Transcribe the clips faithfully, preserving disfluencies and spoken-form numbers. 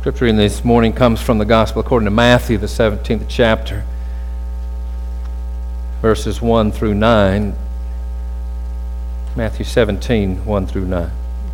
Scripture reading this morning comes from the Gospel according to Matthew, the seventeenth chapter, verses one through nine. Matthew seventeen, one through nine.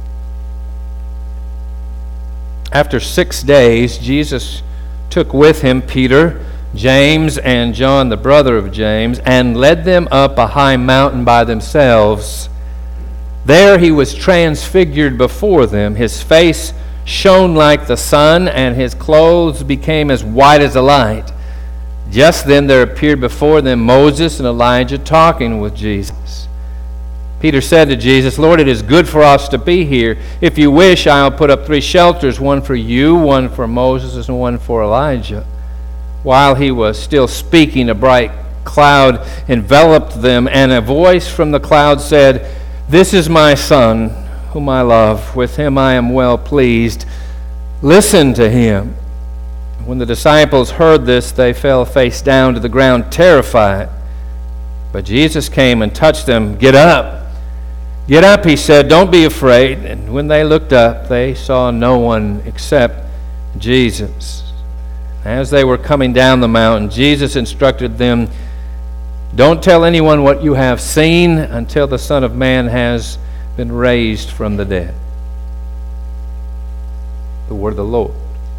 After six days, Jesus took with him Peter, James, and John, the brother of James, and led them up a high mountain by themselves. There he was transfigured before them. His face shone like the sun, and his clothes became as white as the light. Just then there appeared before them Moses and Elijah talking with Jesus. Peter said to Jesus, "Lord, it is good for us to be here. If you wish, I'll put up three shelters, one for you, one for Moses, and one for Elijah." While he was still speaking, a bright cloud enveloped them, and a voice from the cloud said, "This is my Son, whom I love. With him I am well pleased. Listen to him." When the disciples heard this, they fell face down to the ground, terrified. But Jesus came and touched them. "Get up. Get up," he said. "Don't be afraid." And when they looked up, they saw no one except Jesus. As they were coming down the mountain, Jesus instructed them, "Don't tell anyone what you have seen until the Son of Man has been raised from the dead." The word of the Lord.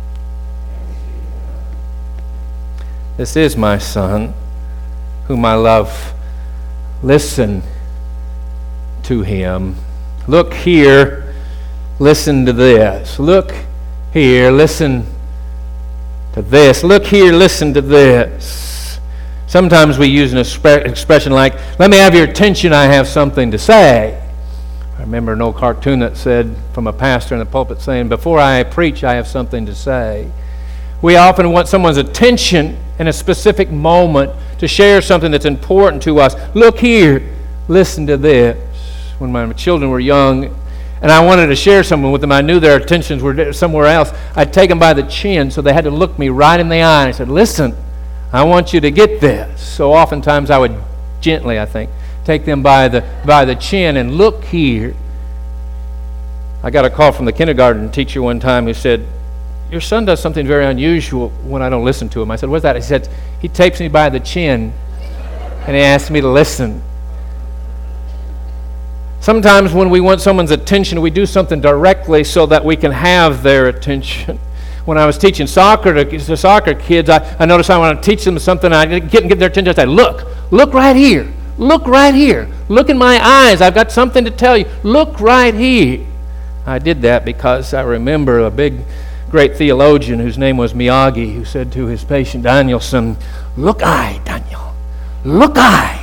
"This is my Son, whom I love. Listen to him." Look here, listen to this. Look here, listen to this. Look here, listen to this. Sometimes we use an expre- expression like, "Let me have your attention, I have something to say." I remember an old cartoon that said, from a pastor in the pulpit saying, "Before I preach, I have something to say." We often want someone's attention in a specific moment to share something that's important to us. Look here, listen to this. When my children were young and I wanted to share something with them, I knew their attentions were somewhere else, I'd take them by the chin so they had to look me right in the eye, and I said, "Listen, I want you to get this." So oftentimes I would gently, I think, take them by the by the chin and look here. I got a call from the kindergarten teacher one time who said, "Your son does something very unusual when I don't listen to him." I said, "What's that?" He said, "He takes me by the chin and he asks me to listen." Sometimes when we want someone's attention, we do something directly so that we can have their attention. When I was teaching soccer to, to soccer kids, I, I noticed I want to teach them something, and I didn't get, get their attention. I say, "Look, look right here. Look right here. Look in my eyes. I've got something to tell you. Look right here." I did that because I remember a big, great theologian whose name was Miyagi, who said to his patient Danielson, "Look I, Daniel. Look I.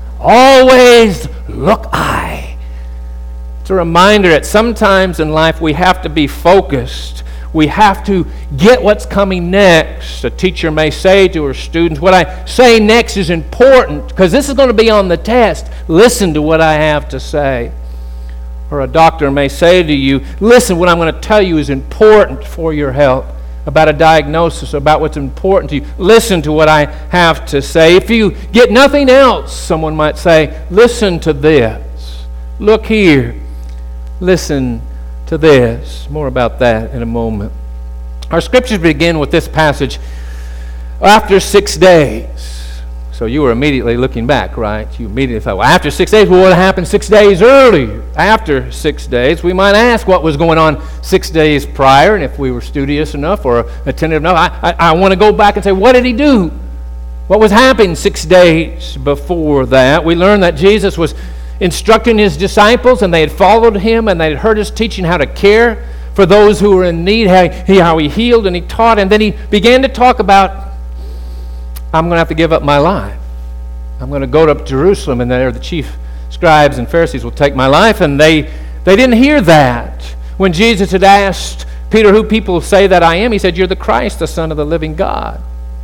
Always look I." It's a reminder that sometimes in life we have to be focused. We have to get what's coming next. A teacher may say to her students, "What I say next is important because this is going to be on the test. Listen to what I have to say." Or a doctor may say to you, "Listen, what I'm going to tell you is important for your health." About a diagnosis, about what's important to you. Listen to what I have to say. If you get nothing else, someone might say, "Listen to this. Look here. Listen to this." More about that in a moment. Our scriptures begin with this passage. After six days. So you were immediately looking back, right? You immediately thought, well, after six days, well, what happened six days earlier? After six days, we might ask what was going on six days prior, and if we were studious enough or attentive enough, I, I, I want to go back and say, what did he do? What was happening six days before that? We learned that Jesus was instructing his disciples, and they had followed him, and they had heard his teaching how to care for those who were in need, how he, how he healed and he taught, and then he began to talk about, I'm going to have to give up my life. I'm going to go to Jerusalem, and there the chief scribes and Pharisees will take my life, and they, they didn't hear that. When Jesus had asked Peter, "Who people say that I am?" he said, "You're the Christ, the Son of the living God."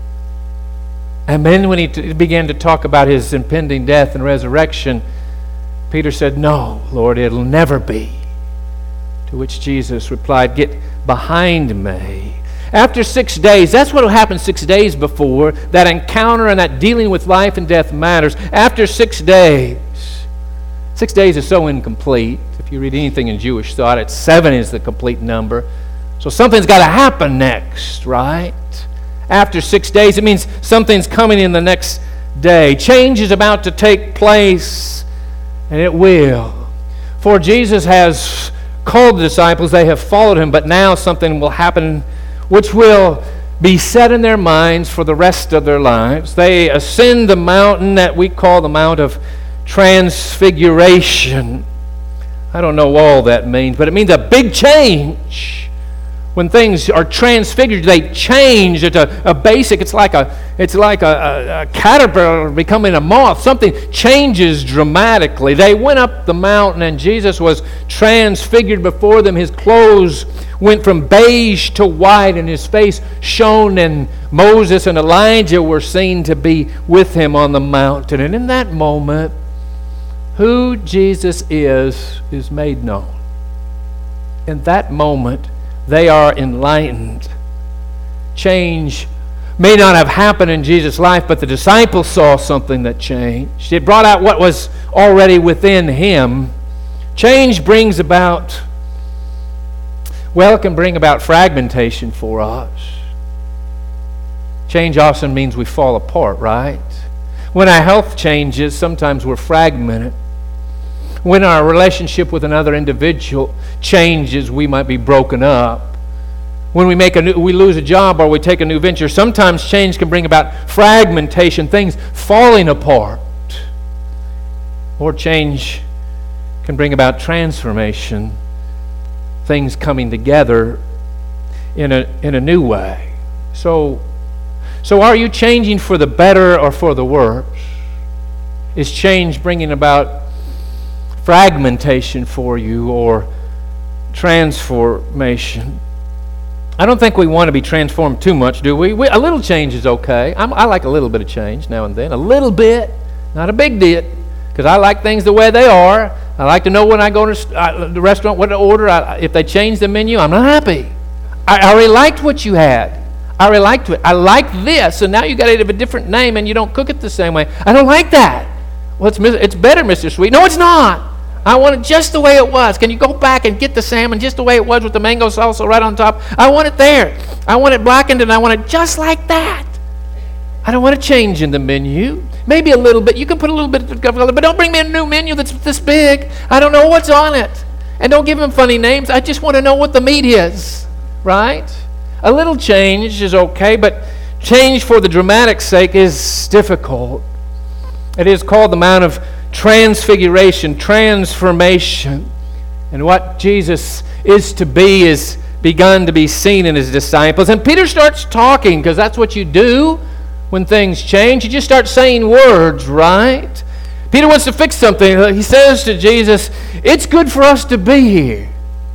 And then when he t- began to talk about his impending death and resurrection, Peter said, "No, Lord, it'll never be." To which Jesus replied, "Get behind me." After six days, that's what happened six days before, that encounter and that dealing with life and death matters. After six days, six days is so incomplete. If you read anything in Jewish thought, it's seven is the complete number. So something's got to happen next, right? After six days, it means something's coming in the next day. Change is about to take place, and it will. For Jesus has called the disciples, they have followed him, but now something will happen which will be set in their minds for the rest of their lives. They ascend the mountain that we call the Mount of Transfiguration. I don't know what all that means, but it means a big change. When things are transfigured, they change. It's a, a basic, it's like a it's like a, a, a caterpillar becoming a moth. Something changes dramatically. They went up the mountain and Jesus was transfigured before them. His clothes went from beige to white and his face shone, and Moses and Elijah were seen to be with him on the mountain. And in that moment, who Jesus is, is made known. In that moment, they are enlightened. Change may not have happened in Jesus' life, but the disciples saw something that changed. It brought out what was already within him. Change brings about, well, it can bring about fragmentation for us. Change often means we fall apart, right? When our health changes, sometimes we're fragmented. When our relationship with another individual changes, we might be broken up. When we make a new, we lose a job or we take a new venture, sometimes change can bring about fragmentation, things falling apart. Or change can bring about transformation, things coming together in a in a new way. So, so are you changing for the better or for the worse? Is change bringing about fragmentation for you or transformation? I don't think we want to be transformed too much, do we? we a little change is okay. I'm, I like a little bit of change now and then. A little bit, not a big deal, because I like things the way they are. I like to know when I go to uh, the restaurant what to order. I, if they change the menu, I'm not happy. I, I already liked what you had. I already liked it. I like this, and now you got it of a different name and you don't cook it the same way. I don't like that. Well, it's, it's better, Mister Sweet. No, it's not. I want it just the way it was. Can you go back and get the salmon just the way it was with the mango salsa right on top? I want it there. I want it blackened and I want it just like that. I don't want to change in the menu. Maybe a little bit. You can put a little bit of color, but don't bring me a new menu that's this big. I don't know what's on it. And don't give them funny names. I just want to know what the meat is, right? A little change is okay, but change for the dramatic sake is difficult. It is called the Mount of Transfiguration, transformation. And what Jesus is to be is begun to be seen in his disciples. And Peter starts talking, because that's what you do when things change. You just start saying words, right? Peter wants to fix something. He says to Jesus, "It's good for us to be here."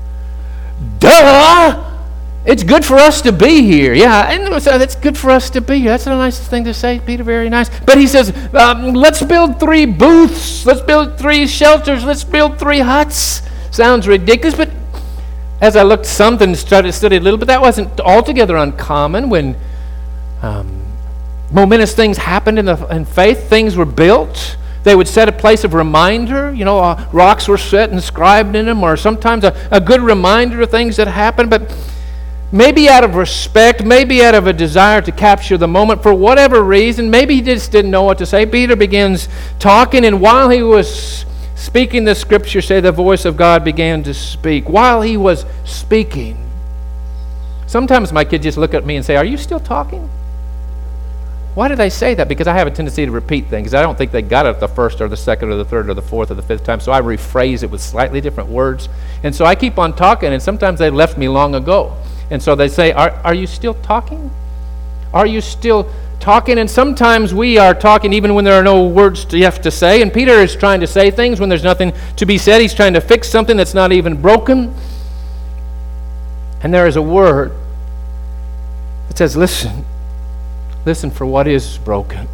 Duh! It's good for us to be here. Yeah, and it's good for us to be here. That's a nice thing to say, Peter. Very nice. But he says, um, let's build three booths. Let's build three shelters. Let's build three huts. Sounds ridiculous, but as I looked something, started to study a little bit, that wasn't altogether uncommon when um, momentous things happened in, the, in faith. Things were built. They would set a place of reminder. You know, uh, rocks were set and inscribed in them, or sometimes a, a good reminder of things that happened, but maybe out of respect, maybe out of a desire to capture the moment, for whatever reason, maybe he just didn't know what to say. Peter begins talking, and while he was speaking, the scriptures say the voice of God began to speak. While he was speaking, sometimes my kids just look at me and say, "Are you still talking?" Why do they say that? Because I have a tendency to repeat things. I don't think they got it the first or the second or the third or the fourth or the fifth time, so I rephrase it with slightly different words. And so I keep on talking, and sometimes they left me long ago. And so they say, are, are you still talking? Are you still talking? And sometimes we are talking even when there are no words to, you have to say. And Peter is trying to say things when there's nothing to be said. He's trying to fix something that's not even broken. And there is a word that says, listen. Listen for what is broken.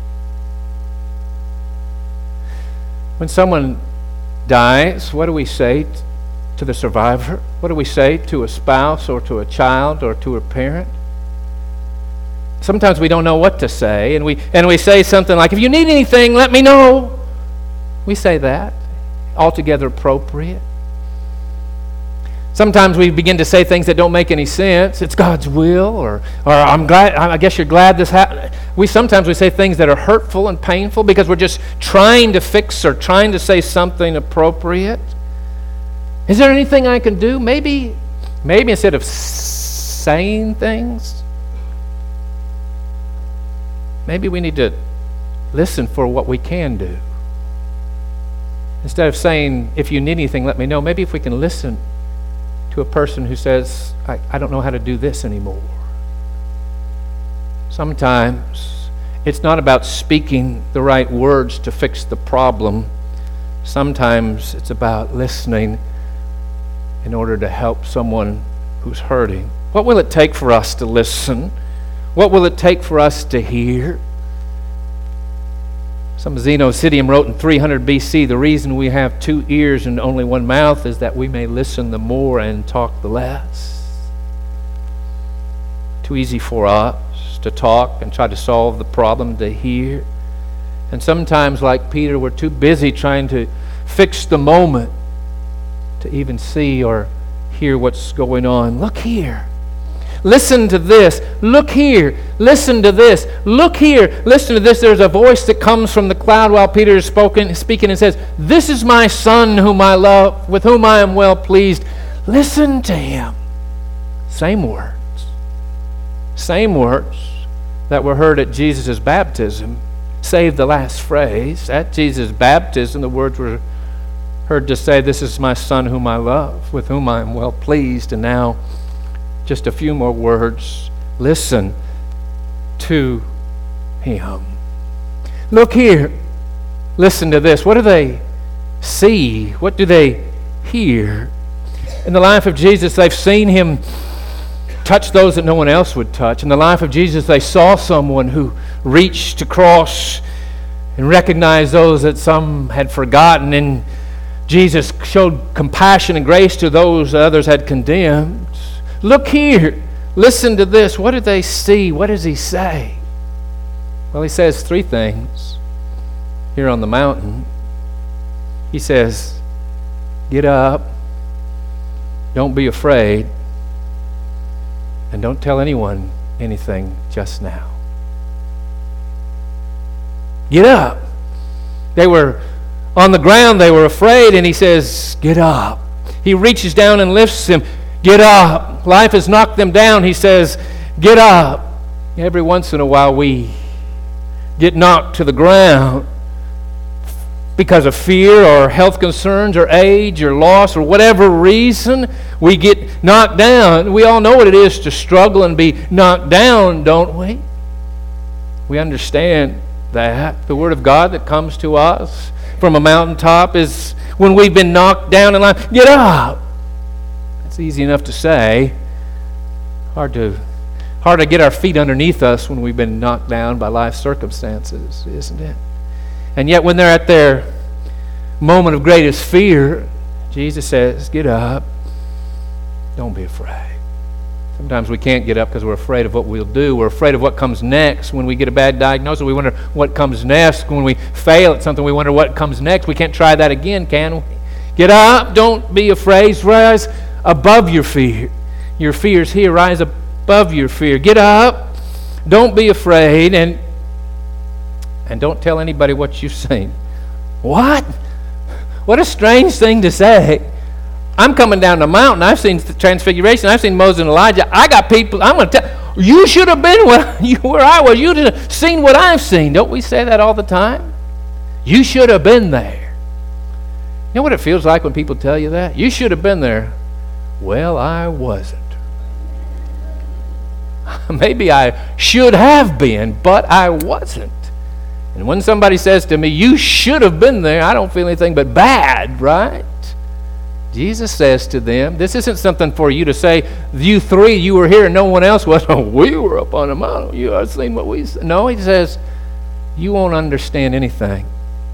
When someone dies, what do we say to the survivor? What do we say to a spouse or to a child or to a parent? Sometimes we don't know what to say, and we and we say something like, "If you need anything, let me know." We say that, altogether appropriate. Sometimes we begin to say things that don't make any sense. It's God's will, or or I'm glad. I guess you're glad this happened. We sometimes we say things that are hurtful and painful because we're just trying to fix or trying to say something appropriate. Is there anything I can do? Maybe, maybe instead of saying things, maybe we need to listen for what we can do. Instead of saying, if you need anything, let me know. Maybe if we can listen to a person who says, I, I don't know how to do this anymore. Sometimes it's not about speaking the right words to fix the problem. Sometimes it's about listening in order to help someone who's hurting. What will it take for us to listen? What will it take for us to hear? Some Xenocydium wrote in three hundred B C, the reason we have two ears and only one mouth is that we may listen the more and talk the less. Too easy for us to talk and try to solve the problem to hear. And sometimes, like Peter, we're too busy trying to fix the moment to even see or hear what's going on. Look here. Listen to this. Look here. Listen to this. Look here. Listen to this. There's a voice that comes from the cloud while Peter is spoken, speaking and says, this is my son whom I love, with whom I am well pleased. Listen to him. Same words. Same words that were heard at Jesus' baptism, save the last phrase. At Jesus' baptism, the words were heard to say, this is my son whom I love, with whom I am well pleased. And now, just a few more words. Listen to him. Look here. Listen to this. What do they see? What do they hear? In the life of Jesus, they've seen him touch those that no one else would touch. In the life of Jesus, they saw someone who reached across and recognized those that some had forgotten. And Jesus showed compassion and grace to those that others had condemned. Look here. Listen to this. What did they see? What does he say? Well, he says three things here on the mountain. He says, get up. Don't be afraid. And don't tell anyone anything just now. Get up. They were on the ground. They were afraid. And he says, get up. He reaches down and lifts him. Get up. Life has knocked them down. He says, get up. Every once in a while we get knocked to the ground because of fear or health concerns or age or loss or whatever reason. We get knocked down. We all know what it is to struggle and be knocked down, don't we? We understand that. The Word of God that comes to us from a mountaintop is when we've been knocked down in life. Get up. It's easy enough to say. Hard to, hard to get our feet underneath us when we've been knocked down by life circumstances, isn't it? And yet when they're at their moment of greatest fear, Jesus says, get up. Don't be afraid. Sometimes we can't get up because we're afraid of what we'll do. We're afraid of what comes next. When we get a bad diagnosis, we wonder what comes next. When we fail at something, we wonder what comes next. We can't try that again, can we? Get up. Don't be afraid. Rise above your fear. Your fear's here. Rise above your fear. Get up. Don't be afraid. And and don't tell anybody what you've seen. What? What a strange thing to say. I'm coming down the mountain. I've seen the Transfiguration. I've seen Moses and Elijah. I got people. I'm going to tell you should have been where, you, where I was. You'd have seen what I've seen. Don't we say that all the time? You should have been there. You know what it feels like when people tell you that? You should have been there. Well, I wasn't. Maybe I should have been, but I wasn't. And when somebody says to me, you should have been there, I don't feel anything but bad, right? Jesus says to them, this isn't something for you to say, you three, you were here and no one else was. Oh, we were up on the mountain. You have seen what we said. No, he says, you won't understand anything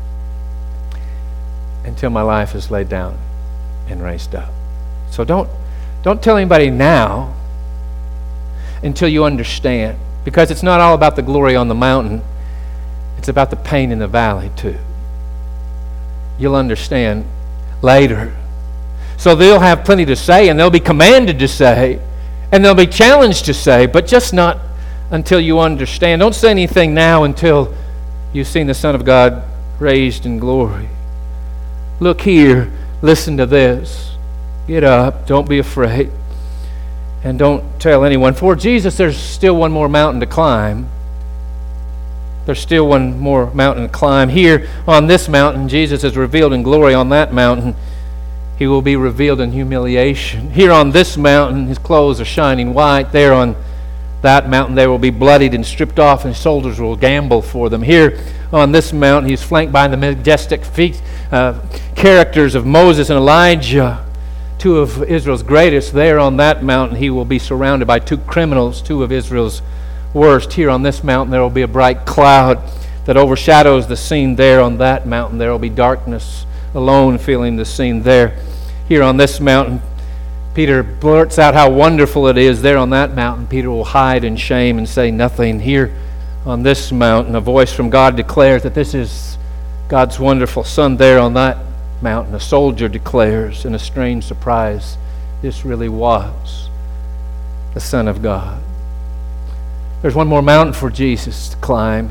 until my life is laid down and raised up. So don't, don't tell anybody now until you understand. Because it's not all about the glory on the mountain. It's about the pain in the valley too. You'll understand later. So they'll have plenty to say, and they'll be commanded to say, and they'll be challenged to say, but just not until you understand. Don't say anything now until you've seen the Son of God raised in glory. Look here, listen to this. Get up, don't be afraid, and don't tell anyone. For Jesus, there's still one more mountain to climb. There's still one more mountain to climb. Here on this mountain, Jesus is revealed in glory. On that mountain, He will be revealed in humiliation. Here on this mountain, His clothes are shining white. There on that mountain, they will be bloodied and stripped off, and soldiers will gamble for them. Here on this mountain, He's flanked by the majestic feet, uh, characters of Moses and Elijah, two of Israel's greatest. There on that mountain, He will be surrounded by two criminals, two of Israel's worst. Here on this mountain, there will be a bright cloud that overshadows the scene. There on that mountain, there will be darkness alone filling the scene. There, here on this mountain, Peter blurts out how wonderful it is. There on that mountain, Peter will hide in shame and say nothing. Here on this mountain, a voice from God declares that this is God's wonderful Son. There on that mountain, a soldier declares in a strange surprise, this really was the Son of God. There's one more mountain for Jesus to climb.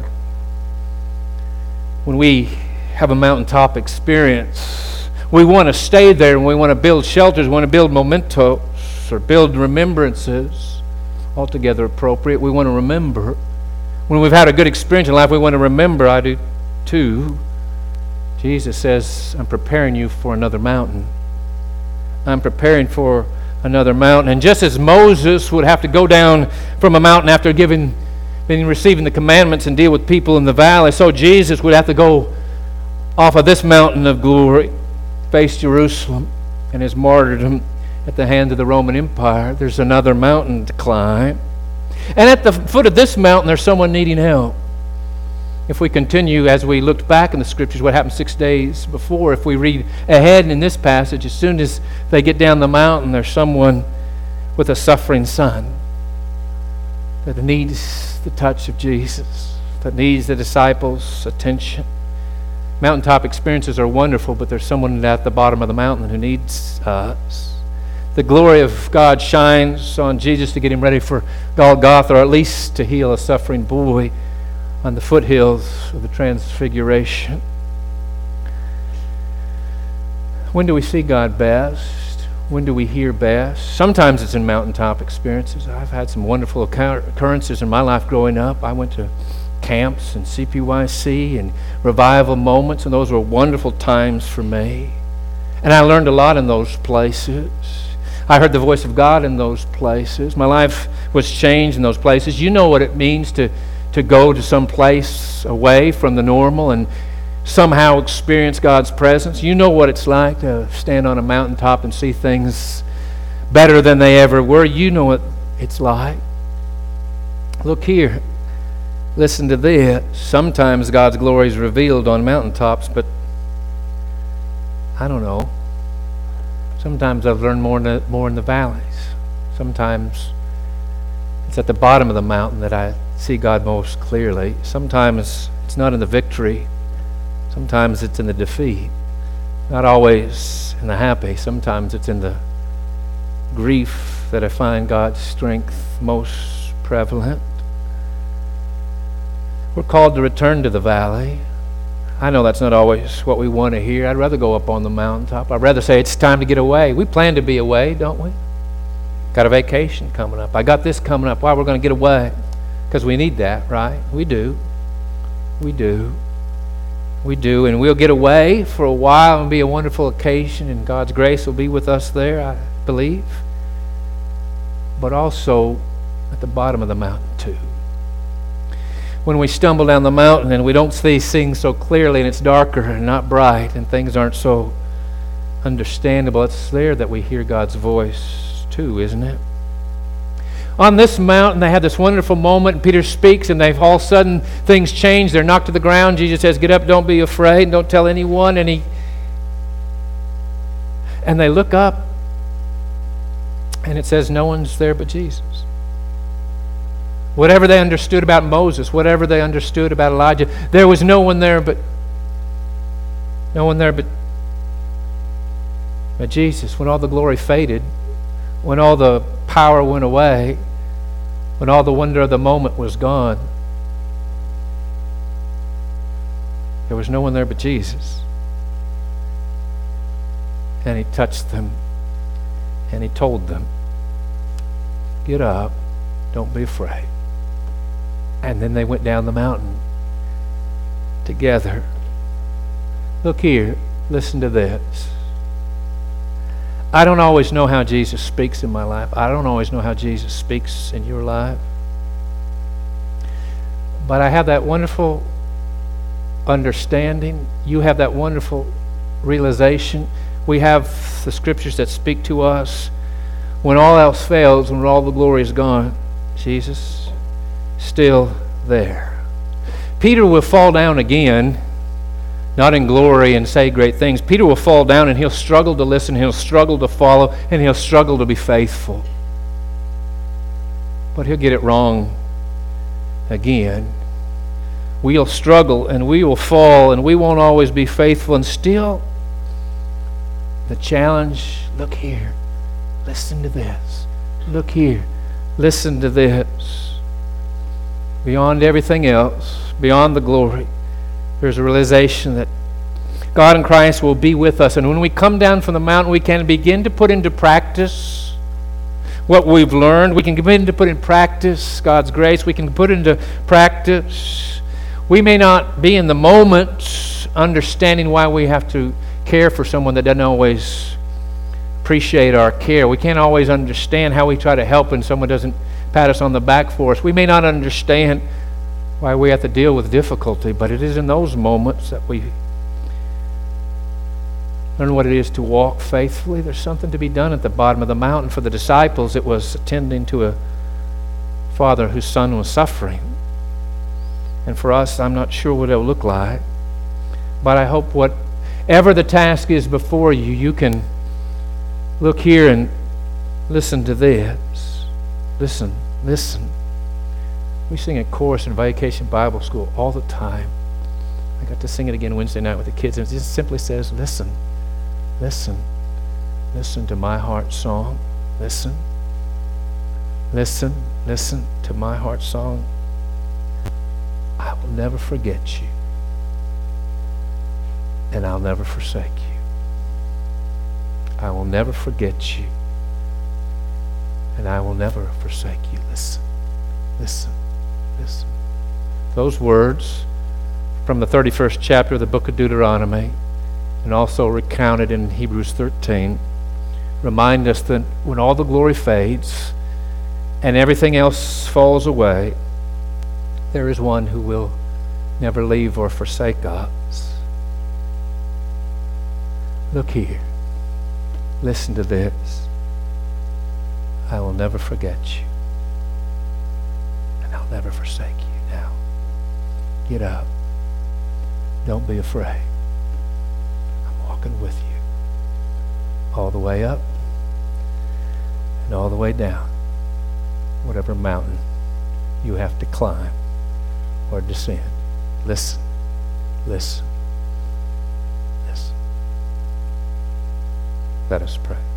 When we have a mountaintop experience, we want to stay there, and we want to build shelters, we want to build mementos or build remembrances, altogether appropriate. We want to remember. When we've had a good experience in life, we want to remember. I do too. Jesus says, I'm preparing you for another mountain. I'm preparing for another mountain. And just as Moses would have to go down from a mountain after giving, being receiving the commandments and deal with people in the valley, so Jesus would have to go off of this mountain of glory, face Jerusalem and his martyrdom at the hand of the Roman Empire. There's another mountain to climb. And at the foot of this mountain, there's someone needing help. If we continue, as we looked back in the Scriptures, what happened six days before, if we read ahead in this passage, as soon as they get down the mountain, there's someone with a suffering son that needs the touch of Jesus, that needs the disciples' attention. Mountaintop experiences are wonderful, but there's someone at the bottom of the mountain who needs us. The glory of God shines on Jesus to get him ready for Golgotha, or at least to heal a suffering boy on the foothills of the Transfiguration. When do we see God best? When do we hear best? Sometimes it's in mountaintop experiences. I've had some wonderful occurrences in my life growing up. I went to camps and C P Y C and revival moments, and those were wonderful times for me. And I learned a lot in those places. I heard the voice of God in those places. My life was changed in those places. You know what it means to to go to some place away from the normal and somehow experience God's presence. You know what it's like to stand on a mountaintop and see things better than they ever were. You know what it's like. Look here. Listen to this. Sometimes God's glory is revealed on mountaintops, but I don't know. Sometimes I've learned more in the, more in the valleys. Sometimes it's at the bottom of the mountain that I see God most clearly. Sometimes it's not in the victory. Sometimes it's in the defeat. Not always in the happy. Sometimes it's in the grief that I find God's strength most prevalent. We're called to return to the valley. I know that's not always what we want to hear. I'd rather go up on the mountaintop. I'd rather say it's time to get away. We plan to be away, don't we? Got a vacation coming up. I got this coming up. Why, we're going to get away. Because we need that, right? We do. We do. We do. And we'll get away for a while and be a wonderful occasion, and God's grace will be with us there, I believe. But also at the bottom of the mountain, too. When we stumble down the mountain and we don't see things so clearly, and it's darker and not bright, and things aren't so understandable, it's there that we hear God's voice, too, isn't it? On this mountain, they had this wonderful moment, and Peter speaks, and they've all of a sudden, things change. They're knocked to the ground. Jesus says, get up, don't be afraid, don't tell anyone. And he, and they look up, and it says no one's there but Jesus. Whatever they understood about Moses, whatever they understood about Elijah, there was no one there but, no one there but But Jesus, when all the glory faded, when all the power went away, when all the wonder of the moment was gone, there was no one there but Jesus. And he touched them, and he told them, get up, don't be afraid. And then they went down the mountain together. Look here, listen to this. I don't always know how Jesus speaks in my life. I don't always know how Jesus speaks in your life. But I have that wonderful understanding. You have that wonderful realization. We have the scriptures that speak to us. When all else fails, when all the glory is gone, Jesus still there. Peter will fall down again, not in glory and say great things. Peter will fall down and he'll struggle to listen, he'll struggle to follow, and he'll struggle to be faithful. But he'll get it wrong again. We'll struggle and we will fall and we won't always be faithful, and still the challenge, look here, listen to this. Look here, listen to this. Beyond everything else, beyond the glory, there's a realization that God in Christ will be with us. And when we come down from the mountain, we can begin to put into practice what we've learned. We can begin to put in practice God's grace. We can put into practice. We may not be in the moment understanding why we have to care for someone that doesn't always appreciate our care. We can't always understand how we try to help and someone doesn't pat us on the back for us. We may not understand why we have to deal with difficulty, but it is in those moments that we learn what it is to walk faithfully. There's something to be done at the bottom of the mountain. For the disciples, it was attending to a father whose son was suffering. And for us, I'm not sure what it'll look like, but I hope whatever the task is before you, you can look here and listen to this. Listen, listen. We sing a chorus in Vacation Bible School all the time. I got to sing it again Wednesday night with the kids, and it just simply says, listen, listen, listen to my heart song. Listen, listen, listen to my heart song. I will never forget you, and I'll never forsake you. I will never forget you, and I will never forsake you. Listen, listen. Listen. Those words from the thirty-first chapter of the book of Deuteronomy, and also recounted in Hebrews thirteen, remind us that when all the glory fades and everything else falls away, there is one who will never leave or forsake us. Look here. Listen to this. I will never forget you. I'll never forsake you. Now, get up. Don't be afraid. I'm walking with you all the way up and all the way down, whatever mountain you have to climb or descend. Listen, listen, listen. Let us pray.